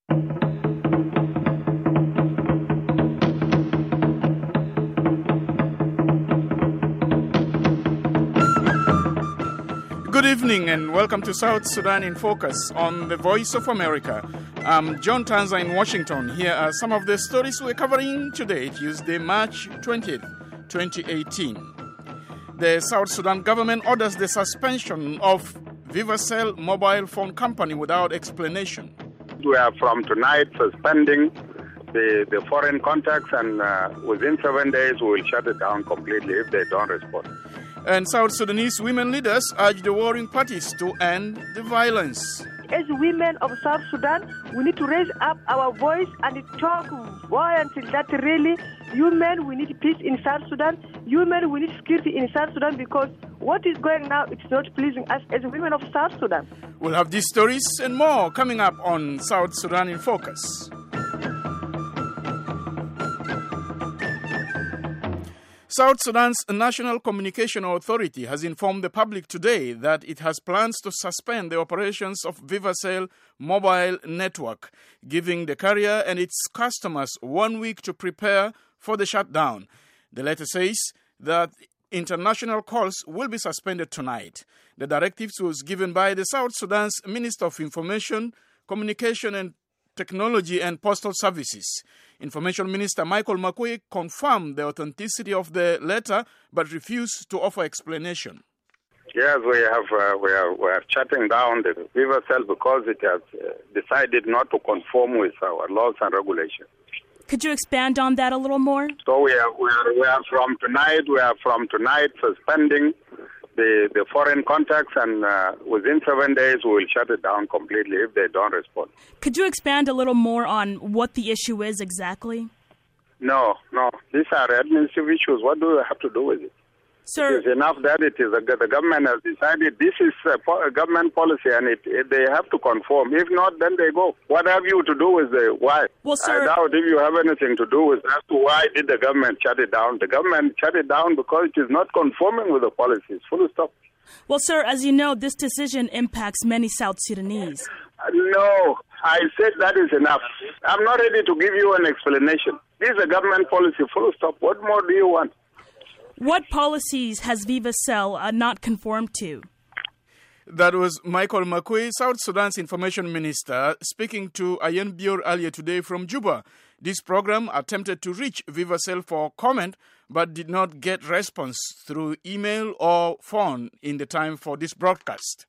Good evening and welcome to South Sudan in Focus on the Voice of America. I'm John Tanza in Washington. Here are some of the stories we're covering today, Tuesday, March 20th, 2018. The South Sudan government orders the suspension of Vivacell mobile phone company without explanation. We are from tonight suspending the foreign contacts, and within 7 days we will shut it down completely if they don't respond. And South Sudanese women leaders urge the warring parties to end the violence. As women of South Sudan, we need to raise up our voice and talk violently that really, women, we need peace in South Sudan. Women, we need security in South Sudan, because what is going now, it's not pleasing us as women of South Sudan. We'll have these stories and more coming up on South Sudan in Focus. South Sudan's National Communication Authority has informed the public today that it has plans to suspend the operations of Vivacell mobile network, giving the carrier and its customers 1 week to prepare for the shutdown. The letter says that international calls will be suspended tonight. The directives was given by the South Sudan's Minister of Information, Communication and Technology and Postal Services. Information Minister Michael Makuei confirmed the authenticity of the letter but refused to offer explanation. Yes, we are shutting down the Vivacell because it has decided not to conform with our laws and regulations. Could you expand on that a little more? So we are from tonight suspending the foreign contacts, and within 7 days we will shut it down completely if they don't respond. Could you expand a little more on what the issue is exactly? No. These are administrative issues. What do we have to do with it? Sir, it is enough that it is the government has decided this is a government policy, and they have to conform. If not, then they go. What have you to do with the why? Well, sir, I doubt if you have anything to do with as to why did the government shut it down. The government shut it down because it is not conforming with the policies. Full stop. Well, sir, as you know, this decision impacts many South Sudanese. No, I said that is enough. I'm not ready to give you an explanation. This is a government policy. Full stop. What more do you want? What policies has Vivacell not conformed to? That was Michael Makuei, South Sudan's Information Minister, speaking to Ayen Bior earlier today from Juba. This program attempted to reach Vivacell for comment but did not get response through email or phone in the time for this broadcast.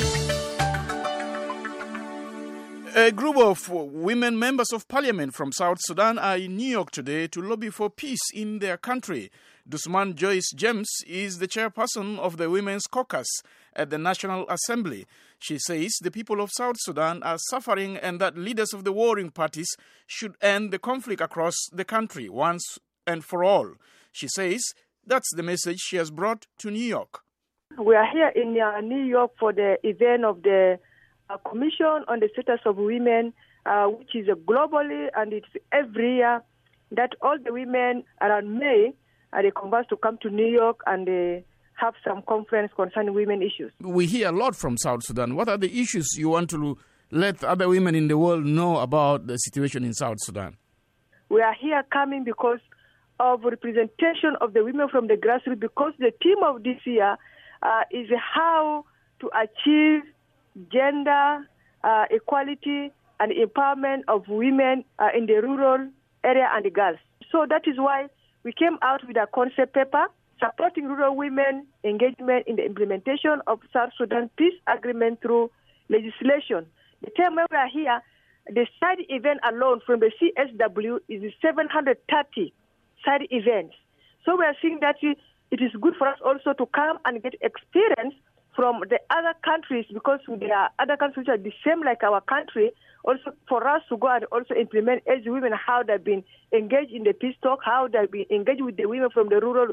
A group of women members of parliament from South Sudan are in New York today to lobby for peace in their country. Dusman Joyce James is the chairperson of the Women's Caucus at the National Assembly. She says the people of South Sudan are suffering and that leaders of the warring parties should end the conflict across the country once and for all. She says that's the message she has brought to New York. We are here in New York for the event of the Commission on the Status of Women, which is globally, and it's every year that all the women around May they converse to come to New York and have some conference concerning women issues. We hear a lot from South Sudan. What are the issues you want to let other women in the world know about the situation in South Sudan? We are here coming because of representation of the women from the grassroots, because the theme of this year is how to achieve gender equality and empowerment of women in the rural area and the girls. So that is why we came out with a concept paper supporting rural women engagement in the implementation of South Sudan peace agreement through legislation. The time we are here, the side event alone from the CSW is 730 side events. So we are seeing that it is good for us also to come and get experience from the other countries, because there are other countries that are the same like our country, also for us to go and also implement as women how they've been engaged in the peace talk, how they've been engaged with the women from the rural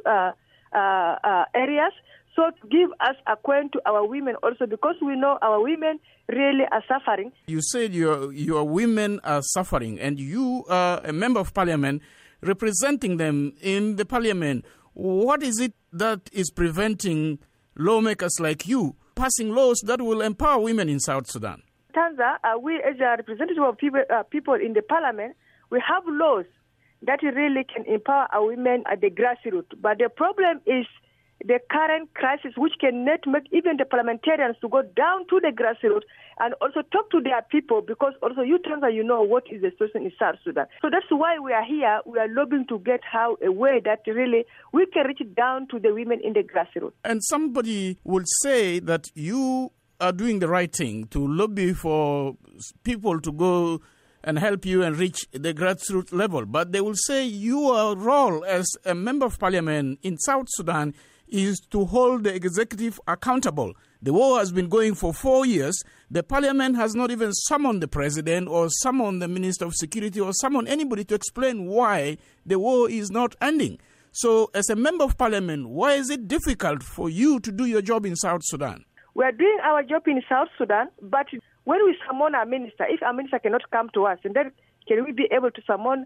areas. So to give us a coin to our women also, because we know our women really are suffering. You said your women are suffering, and you are a member of parliament representing them in the parliament. What is it that is preventing lawmakers like you passing laws that will empower women in South Sudan? Tanzania, we as a representative of people in the parliament, we have laws that really can empower our women at the grassroots. But the problem is the current crisis, which cannot make even the parliamentarians to go down to the grassroots and also talk to their people, because also you, Tanzania, you know what is the situation in South Sudan. So that's why we are here. We are lobbying to get a way that really we can reach down to the women in the grassroots. And somebody will say that you are doing the right thing to lobby for people to go and help you and reach the grassroots level. But they will say your role as a member of parliament in South Sudan is to hold the executive accountable. The war has been going for 4 years. The parliament has not even summoned the president or summoned the minister of security or summoned anybody to explain why the war is not ending. So as a member of parliament, why is it difficult for you to do your job in South Sudan? We are doing our job in South Sudan, but when we summon our minister, if our minister cannot come to us, and then can we be able to summon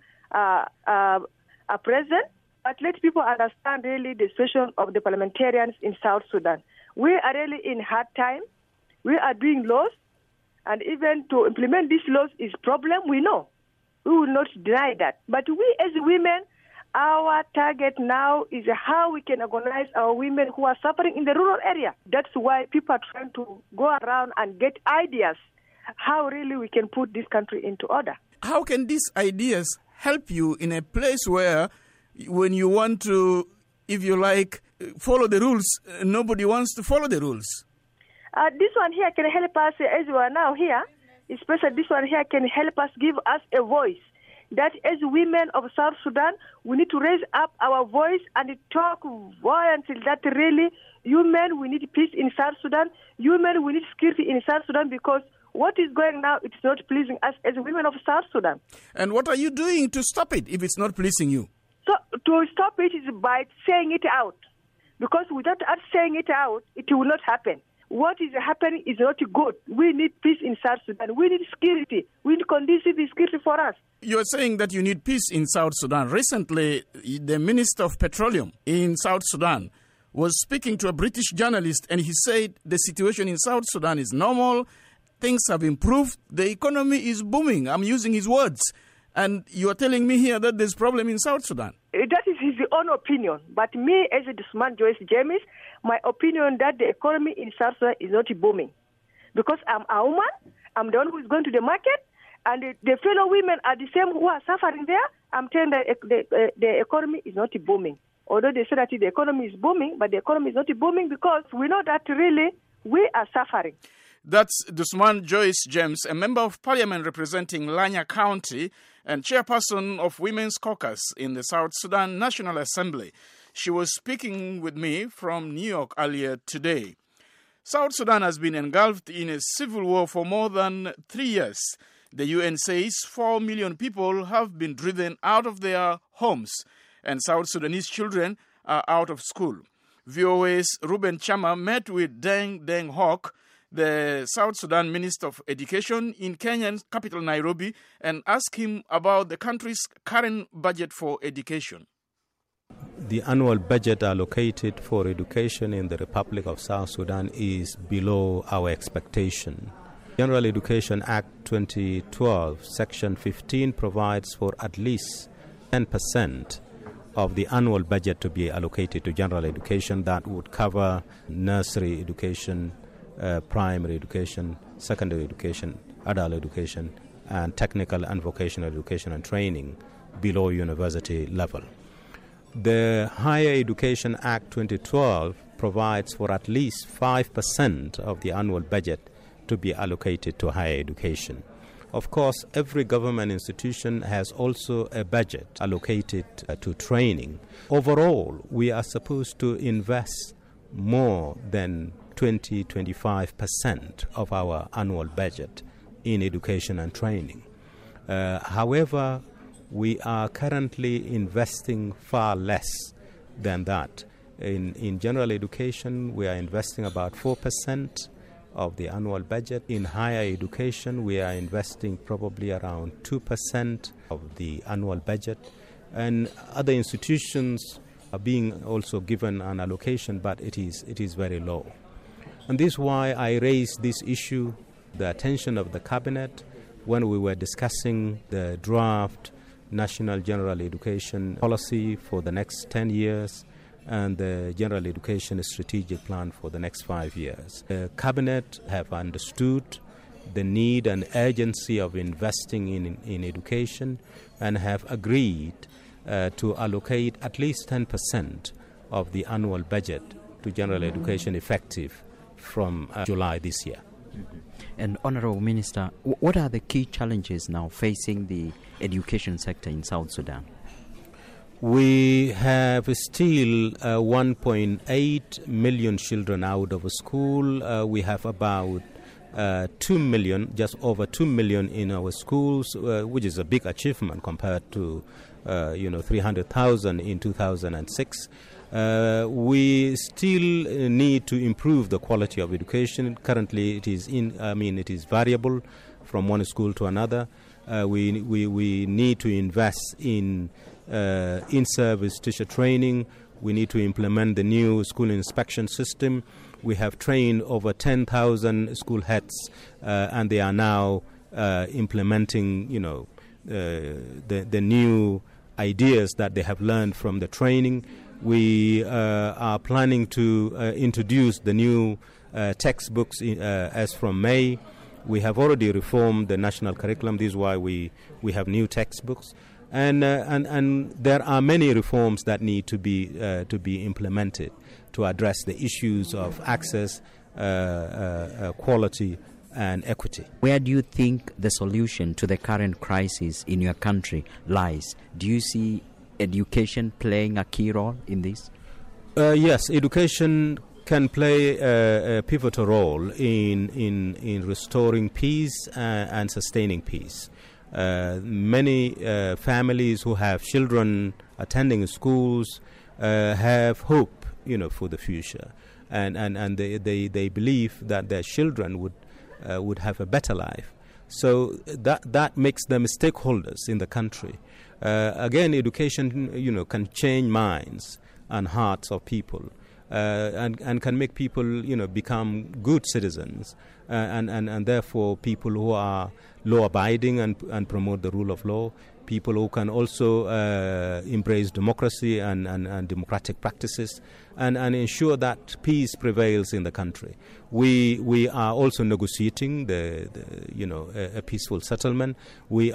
a president? But let people understand really the situation of the parliamentarians in South Sudan. We are really in hard time. We are doing laws, and even to implement these laws is problem, we know. We will not deny that. But we as women, our target now is how we can organize our women who are suffering in the rural area. That's why people are trying to go around and get ideas how really we can put this country into order. How can these ideas help you in a place where when you want to, if you like, follow the rules, nobody wants to follow the rules? This one here can help us as we are now here, especially this one here can help us, give us a voice. That as women of South Sudan, we need to raise up our voice and talk violently that really, you men, we need peace in South Sudan. You men, we need security in South Sudan, because what is going now, it's not pleasing us as women of South Sudan. And what are you doing to stop it if it's not pleasing you? So to stop it is by saying it out. Because without us saying it out, it will not happen. What is happening is not good. We need peace in South Sudan. We need security. We need conducive security for us. You're saying that you need peace in South Sudan. Recently, the Minister of Petroleum in South Sudan was speaking to a British journalist, and he said the situation in South Sudan is normal. Things have improved. The economy is booming. I'm using his words. And you are telling me here that there's problem in South Sudan. That is his own opinion. But me, as a Dusman Joyce James, my opinion that the economy in South Sudan is not booming. Because I'm a woman, I'm the one who is going to the market, and the fellow women are the same who are suffering there. I'm telling that the economy is not booming. Although they say that the economy is booming, but the economy is not booming because we know that really we are suffering. That's Dusman Joyce James, a member of parliament representing Lanya County and chairperson of Women's Caucus in the South Sudan National Assembly. She was speaking with me from New York earlier today. South Sudan has been engulfed in a civil war for more than 3 years. The UN says 4 million people have been driven out of their homes, and South Sudanese children are out of school. VOA's Ruben Chama met with Deng Deng Hawk, the South Sudan Minister of Education in Kenya's capital Nairobi, and asked him about the country's current budget for education. The annual budget allocated for education in the Republic of South Sudan is below our expectation. General Education Act 2012, Section 15 provides for at least 10% of the annual budget to be allocated to general education. That would cover nursery education, primary education, secondary education, adult education, and technical and vocational education and training below university level. The Higher Education Act 2012 provides for at least 5% of the annual budget to be allocated to higher education. Of course, every government institution has also a budget allocated to training. Overall, we are supposed to invest more than 20-25% of our annual budget in education and training. However, we are currently investing far less than that. In general education, we are investing about 4% of the annual budget. In higher education, we are investing probably around 2% of the annual budget. And other institutions are being also given an allocation, but it is very low. And this is why I raised this issue the attention of the cabinet when we were discussing the draft National General Education Policy for the next 10 years and the General Education Strategic Plan for the next 5 years. The cabinet have understood the need and urgency of investing in education and have agreed to allocate at least 10% of the annual budget to general education effective from July this year. Mm-hmm. And Honorable Minister, what are the key challenges now facing the education sector in South Sudan? We have still 1.8 million children out of school. We have about 2 million, just over 2 million in our schools, which is a big achievement compared to 300,000 in 2006. We still need to improve the quality of education. Currently, it is variable from one school to another. We need to invest in in-service teacher training. We need to implement the new school inspection system. We have trained over 10,000 school heads, and they are now implementing, the new ideas that they have learned from the training. We are planning to introduce the new textbooks as from May. We have already reformed the national curriculum. This is why we have new textbooks. And there are many reforms that need to be implemented to address the issues of access, quality, and equity. Where do you think the solution to the current crisis in your country lies? Do you see education playing a key role in this? Yes, education can play a pivotal role in restoring peace and sustaining peace. Many families who have children attending schools have hope, for the future, and they believe that their children would have a better life. So that makes them stakeholders in the country. Again, education, can change minds and hearts of people, and can make people, become good citizens, and therefore people who are law-abiding and promote the rule of law, people who can also embrace democracy and democratic practices, and ensure that peace prevails in the country. We are also negotiating a peaceful settlement. We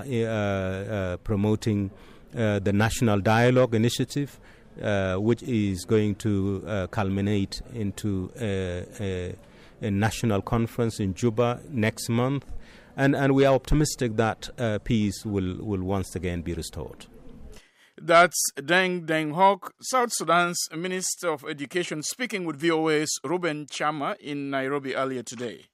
are promoting the National Dialogue Initiative, which is going to culminate into a national conference in Juba next month. And we are optimistic that peace will once again be restored. That's Deng Hock, South Sudan's Minister of Education, speaking with VOA's Ruben Chama in Nairobi earlier today.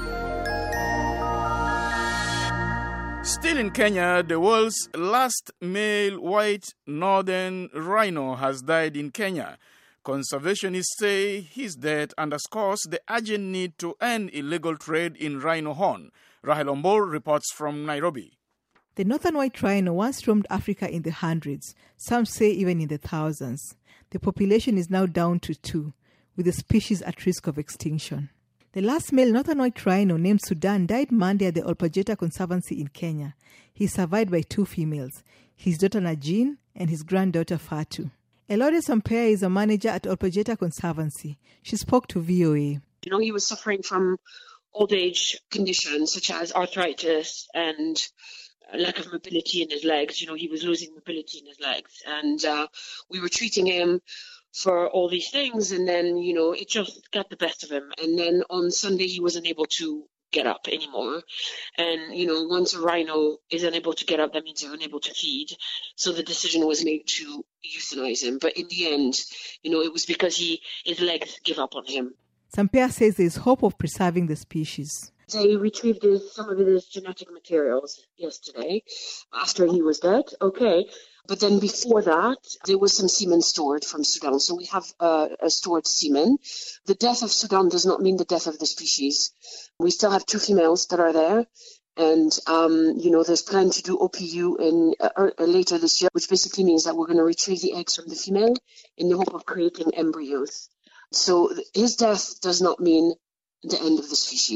Still in Kenya, the world's last male white northern rhino has died in Kenya. Conservationists say his death underscores the urgent need to end illegal trade in rhino horn. Rahel Ombol reports from Nairobi. The northern white rhino once roamed Africa in the hundreds, some say even in the thousands. The population is now down to 2, with the species at risk of extinction. The last male northern white rhino, named Sudan, died Monday at the Olpajeta Conservancy in Kenya. He is survived by 2 females, his daughter Najin and his granddaughter Fatu. Elode Sampea is a manager at Olpajeta Conservancy. She spoke to VOA. He was suffering from old age conditions such as arthritis and lack of mobility in his legs. He was losing mobility in his legs. And we were treating him for all these things. And then, it just got the best of him. And then on Sunday, he wasn't able to get up anymore. And, once a rhino is unable to get up, that means they're unable to feed. So the decision was made to euthanize him. But in the end, it was because his legs gave up on him. Sampea says there is hope of preserving the species. They retrieved some of his genetic materials yesterday after he was dead. Okay. But then before that, there was some semen stored from Sudan. So we have a stored semen. The death of Sudan does not mean the death of the species. We still have 2 females that are there. And, there's plan to do OPU later this year, which basically means that we're going to retrieve the eggs from the female in the hope of creating embryos. So his death does not mean the end of the species.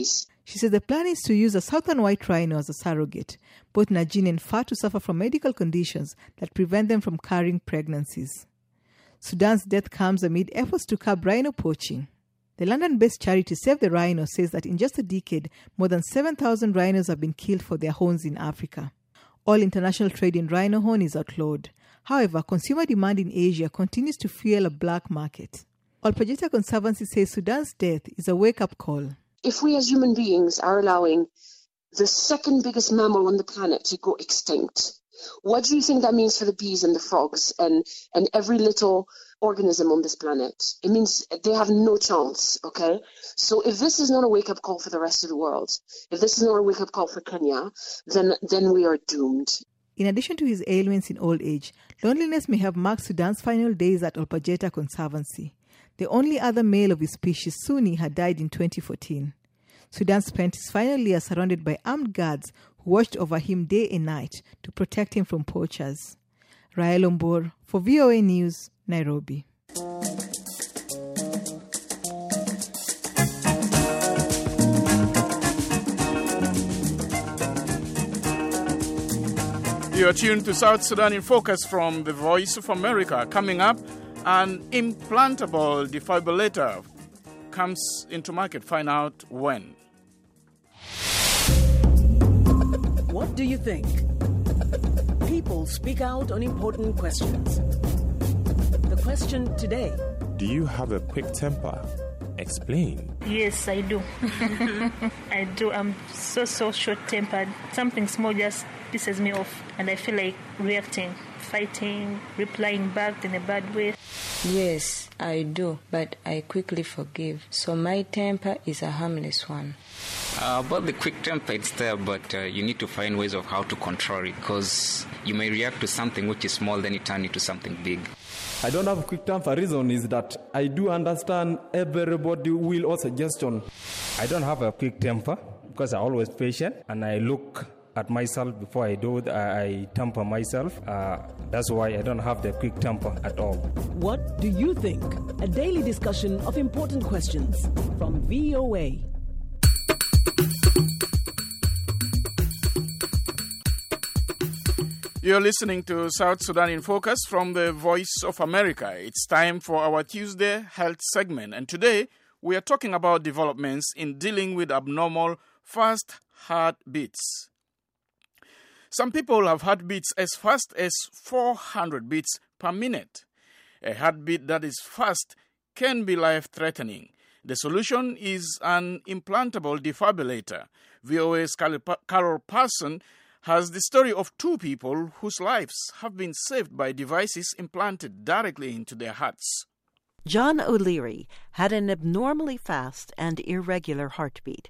She says the plan is to use a southern white rhino as a surrogate. Both Najin and Fatu suffer from medical conditions that prevent them from carrying pregnancies. Sudan's death comes amid efforts to curb rhino poaching. The London-based charity Save the Rhino says that in just a decade, more than 7,000 rhinos have been killed for their horns in Africa. All international trade in rhino horn is outlawed. However, consumer demand in Asia continues to fuel a black market. Olpajeta Conservancy says Sudan's death is a wake-up call. If we as human beings are allowing the second biggest mammal on the planet to go extinct, what do you think that means for the bees and the frogs and every little organism on this planet? It means they have no chance, okay? So if this is not a wake-up call for the rest of the world, if this is not a wake-up call for Kenya, then we are doomed. In addition to his ailments in old age, loneliness may have marked Sudan's final days at Olpajeta Conservancy. The only other male of his species, Suni, had died in 2014. Sudan spent his final year surrounded by armed guards who watched over him day and night to protect him from poachers. Rael Ombor for VOA News, Nairobi. You are tuned to South Sudan in Focus from the Voice of America. Coming up, an implantable defibrillator comes into market. Find out when. What do you think? People speak out on important questions. The question today. Do you have a quick temper? Explain. Yes, I do. I do. I'm so short-tempered. Something small just pisses me off, and I feel like reacting, fighting, replying back in a bad way. Yes, I do, but I quickly forgive. So my temper is a harmless one. About the quick temper, it's there, but you need to find ways of how to control it, because you may react to something which is small, then it turns into something big. I don't have a quick temper. Reason is that I do understand everybody will or suggestion. I don't have a quick temper because I'm always patient and I look at myself before I do it. I temper myself. That's why I don't have the quick temper at all. What do you think? A daily discussion of important questions from VOA. You're listening to South Sudan in Focus from the Voice of America. It's time for our Tuesday health segment. And today, we are talking about developments in dealing with abnormal fast heartbeats. Some people have heartbeats as fast as 400 beats per minute. A heartbeat that is fast can be life-threatening. The solution is an implantable defibrillator. VOA's Carol Parson has the story of two people whose lives have been saved by devices implanted directly into their hearts. John O'Leary had an abnormally fast and irregular heartbeat.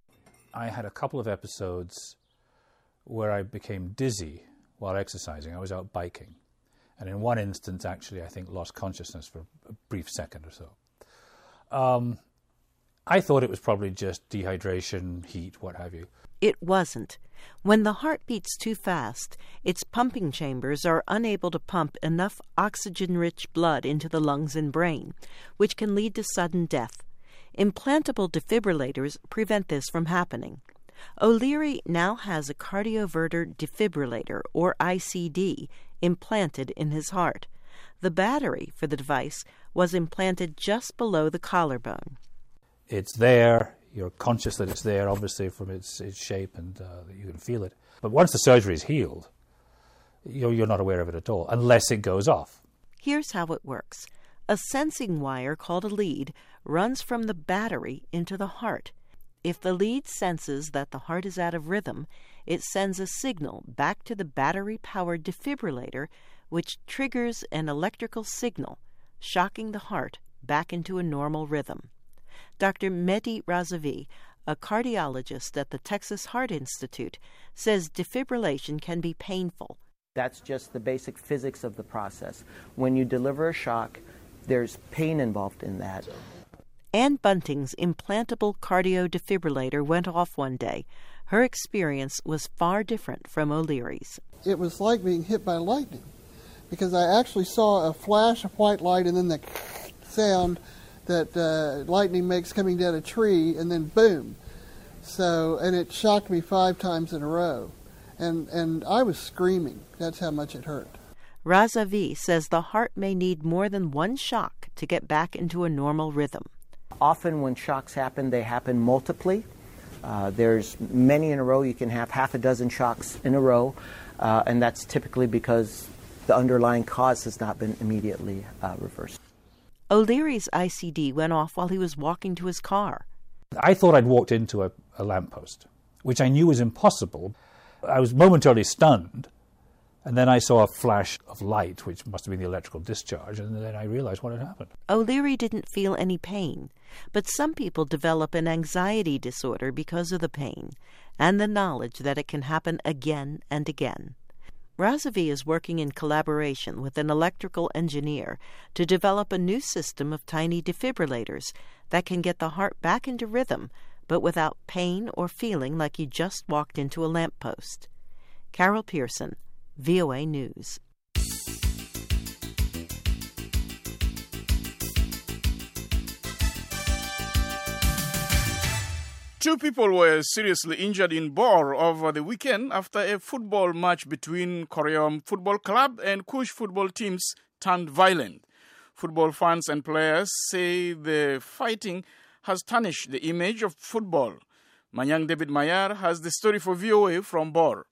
I had a couple of episodes where I became dizzy while exercising. I was out biking. And in one instance, actually, I think lost consciousness for a brief second or so. I thought it was probably just dehydration, heat, what have you. It wasn't. When the heart beats too fast, its pumping chambers are unable to pump enough oxygen-rich blood into the lungs and brain, which can lead to sudden death. Implantable defibrillators prevent this from happening. O'Leary now has a cardioverter defibrillator, or ICD, implanted in his heart. The battery for the device was implanted just below the collarbone. It's there. You're conscious that it's there, obviously, from its shape, and you can feel it. But once the surgery is healed, you're not aware of it at all, unless it goes off. Here's how it works. A sensing wire called a lead runs from the battery into the heart. If the lead senses that the heart is out of rhythm, it sends a signal back to the battery-powered defibrillator, which triggers an electrical signal, shocking the heart back into a normal rhythm. Dr. Mehdi Razavi, a cardiologist at the Texas Heart Institute, says defibrillation can be painful. That's just the basic physics of the process. When you deliver a shock, there's pain involved in that. Ann Bunting's implantable cardio defibrillator went off one day. Her experience was far different from O'Leary's. It was like being hit by lightning, because I actually saw a flash of white light and then the sound that lightning makes coming down a tree, and then boom. So, and it shocked me 5 times in a row. And I was screaming. That's how much it hurt. Raza V says the heart may need more than one shock to get back into a normal rhythm. Often when shocks happen, they happen multiply. There's many in a row. You can have half a dozen shocks in a row, and that's typically because the underlying cause has not been immediately reversed. O'Leary's ICD went off while he was walking to his car. I thought I'd walked into a lamppost, which I knew was impossible. I was momentarily stunned, and then I saw a flash of light, which must have been the electrical discharge, and then I realized what had happened. O'Leary didn't feel any pain, but some people develop an anxiety disorder because of the pain and the knowledge that it can happen again and again. Razavi is working in collaboration with an electrical engineer to develop a new system of tiny defibrillators that can get the heart back into rhythm, but without pain or feeling like you just walked into a lamppost. Carol Pearson, VOA News. Two people were seriously injured in Bor over the weekend after a football match between Koryom Football Club and Kush football teams turned violent. Football fans and players say the fighting has tarnished the image of football. Manyang David Mayar has the story for VOA from Bor.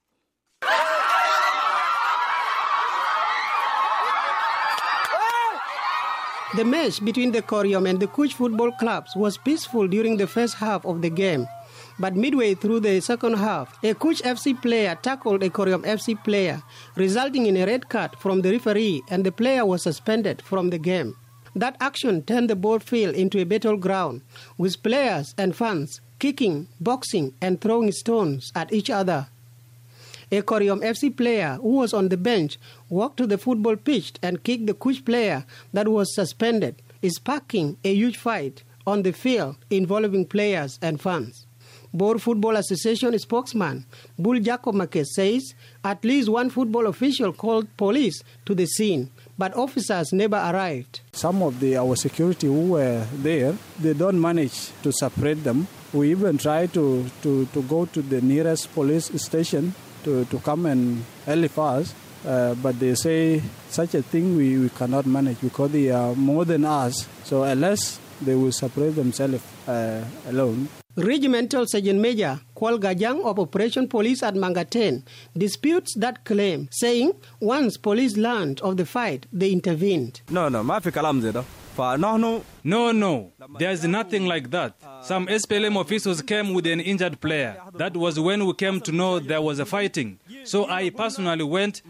The match between the Koryom and the Kush football clubs was peaceful during the first half of the game. But midway through the second half, a Kush FC player tackled a Koryom FC player, resulting in a red card from the referee, and the player was suspended from the game. That action turned the ball field into a battleground, with players and fans kicking, boxing, and throwing stones at each other. A Koryom FC player who was on the bench walked to the football pitch and kicked the Kush player that was suspended, sparking a huge fight on the field involving players and fans. Bor Football Association spokesman Bull Jacob Makes says at least one football official called police to the scene, but officers never arrived. Some of our security who were there, they don't manage to separate them. We even tried to go to the nearest police station to come and help us, but they say such a thing we cannot manage because they are more than us. So unless they will separate themselves alone. Regimental Sergeant Major Kwal Gajang of Operation Police at Mangaten disputes that claim, saying once police learned of the fight, they intervened. No, there's nothing like that. Some SPLM officials came with an injured player. That was when we came to know there was a fighting. So I personally went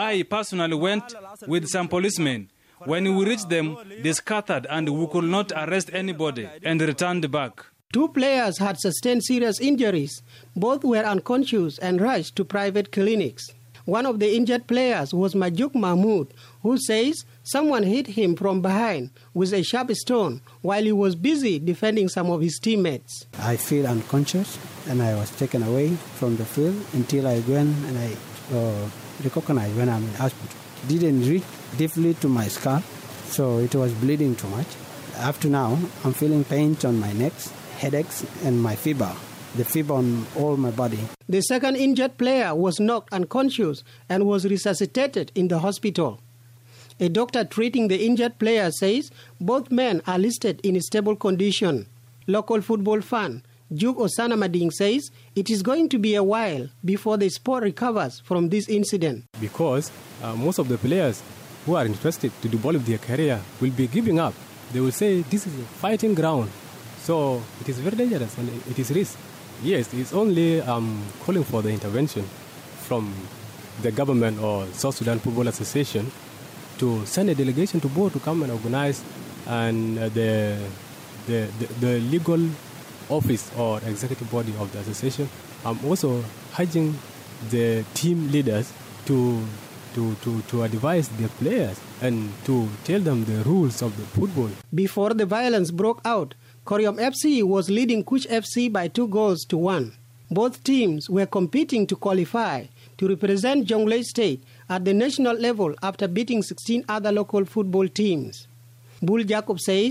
with some policemen. When we reached them, they scattered and we could not arrest anybody and returned back. 2 players had sustained serious injuries. Both were unconscious and rushed to private clinics. One of the injured players was Majuk Mahmood, who says someone hit him from behind with a sharp stone while he was busy defending some of his teammates. I feel unconscious and I was taken away from the field until I went and I recognized when I'm in hospital. Didn't reach deeply to my skull, so it was bleeding too much. Up to now, I'm feeling pains on my neck, headaches, and my fever. The fever on all my body. The second injured player was knocked unconscious and was resuscitated in the hospital. A doctor treating the injured player says both men are listed in stable condition. Local football fan Juk Osana Mading says it is going to be a while before the sport recovers from this incident. Because most of the players who are interested to develop their career will be giving up. They will say this is a fighting ground. So it is very dangerous and it is risk. Yes, it's only calling for the intervention from the government or South Sudan Football Association to send a delegation to Bor to come and organize, and the legal office or executive body of the association. I'm also urging the team leaders to advise their players and to tell them the rules of the football. Before the violence broke out, Koryom FC was leading Kush FC by 2-1. Both teams were competing to qualify to represent Jonglei State at the national level after beating 16 other local football teams. Bull Jacob says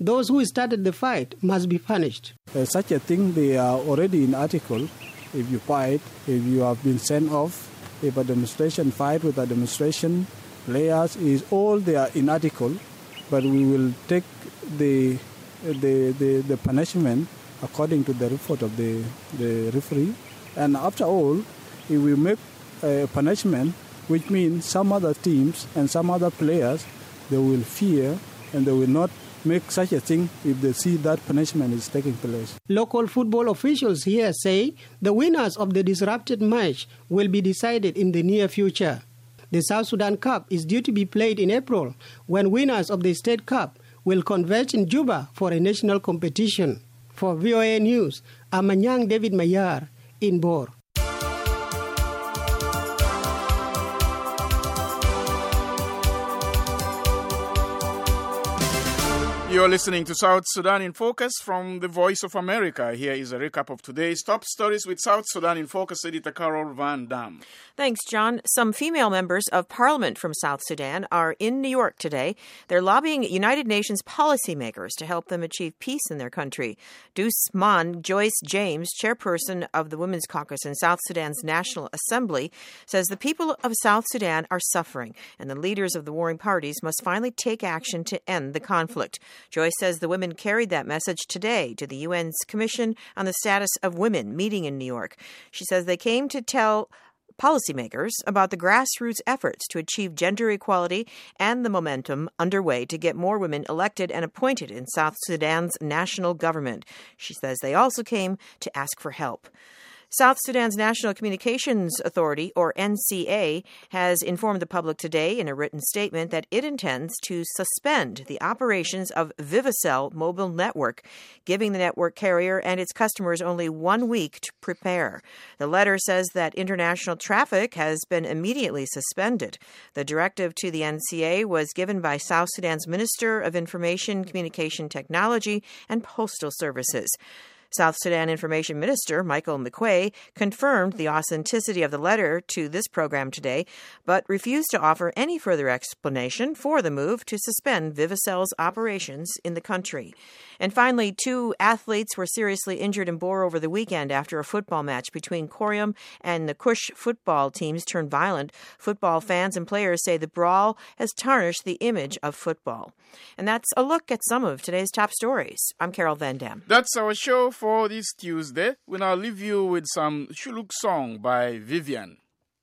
those who started the fight must be punished. Such a thing, they are already in article. If you fight, if you have been sent off, if a demonstration fight with a demonstration, players is all they are in article. But we will take the punishment according to the report of the referee. And after all, if we make a punishment, which means some other teams and some other players, they will fear and they will not make such a thing if they see that punishment is taking place. Local football officials here say the winners of the disrupted match will be decided in the near future. The South Sudan Cup is due to be played in April, when winners of the State Cup will converge in Juba for a national competition. For VOA News, I'm Anyang David Mayar in Bor. You're listening to South Sudan in Focus from the Voice of America. Here is a recap of today's top stories with South Sudan in Focus editor Carol Van Dam. Thanks, John. Some female members of parliament from South Sudan are in New York today. They're lobbying United Nations policymakers to help them achieve peace in their country. Dusman Joyce James, chairperson of the Women's Caucus in South Sudan's National Assembly, says the people of South Sudan are suffering and the leaders of the warring parties must finally take action to end the conflict. Joyce says the women carried that message today to the UN's Commission on the Status of Women meeting in New York. She says they came to tell policymakers about the grassroots efforts to achieve gender equality and the momentum underway to get more women elected and appointed in South Sudan's national government. She says they also came to ask for help. South Sudan's National Communications Authority, or NCA, has informed the public today in a written statement that it intends to suspend the operations of Vivacell mobile network, giving the network carrier and its customers only 1 week to prepare. The letter says that international traffic has been immediately suspended. The directive to the NCA was given by South Sudan's Minister of Information, Communication Technology, and Postal Services. South Sudan Information Minister Michael McQuay confirmed the authenticity of the letter to this program today, but refused to offer any further explanation for the move to suspend Vivacell's operations in the country. And finally, 2 athletes were seriously injured in Bor over the weekend after a football match between Corium and the Kush football teams turned violent. Football fans and players say the brawl has tarnished the image of football. And that's a look at some of today's top stories. I'm Carol Van Dam. That's our show for this Tuesday. We'll now leave you with some Shuluk song by Vivian.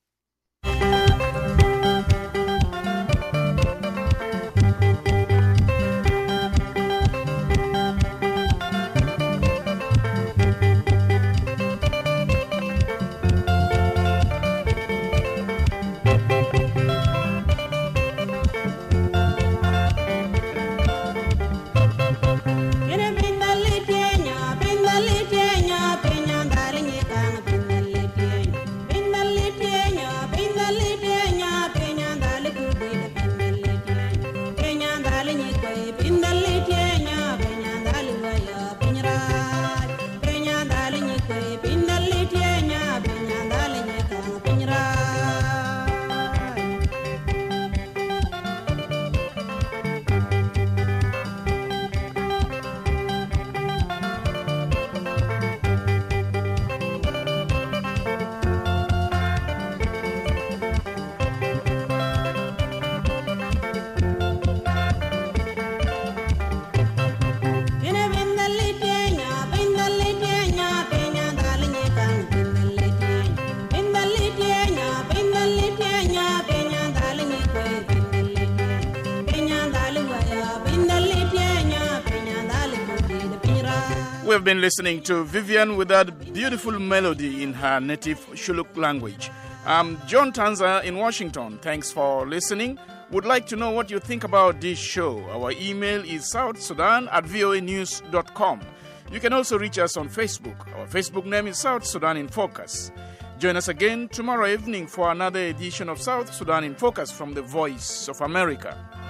We've been listening to Vivian with that beautiful melody in her native Shuluk language. I'm John Tanza in Washington. Thanks for listening. Would like to know what you think about this show. Our email is southsudan@voanews.com. You can also reach us on Facebook. Our Facebook name is South Sudan in Focus. Join us again tomorrow evening for another edition of South Sudan in Focus from the Voice of America.